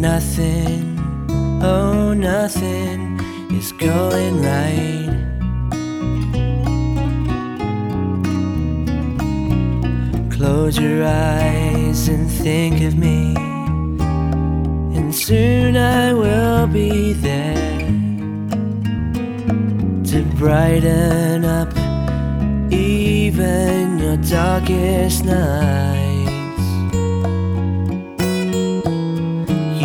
nothing, oh nothing is going right. Close your eyes and think of me, and soon I will be there to brighten up even your darkest night.